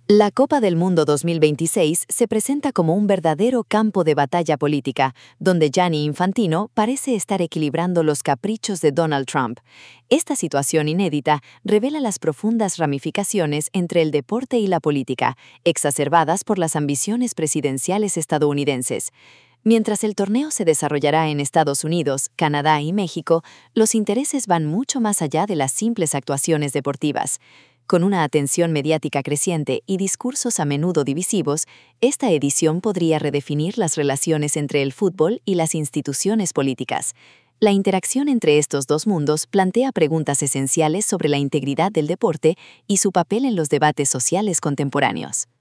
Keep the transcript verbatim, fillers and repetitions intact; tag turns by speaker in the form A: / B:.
A: La Copa del Mundo dos mil veintiséis se presenta como un verdadero campo de batalla política, donde Gianni Infantino parece estar equilibrando los caprichos de Donald Trump. Esta situación inédita revela las profundas ramificaciones entre el deporte y la política, exacerbadas por las ambiciones presidenciales estadounidenses. Mientras el torneo se desarrollará en Estados Unidos, Canadá y México, los intereses van mucho más allá de las simples actuaciones deportivas. Con una atención mediática creciente y discursos a menudo divisivos, esta edición podría redefinir las relaciones entre el fútbol y las instituciones políticas. La interacción entre estos dos mundos plantea preguntas esenciales sobre la integridad del deporte y su papel en los debates sociales contemporáneos.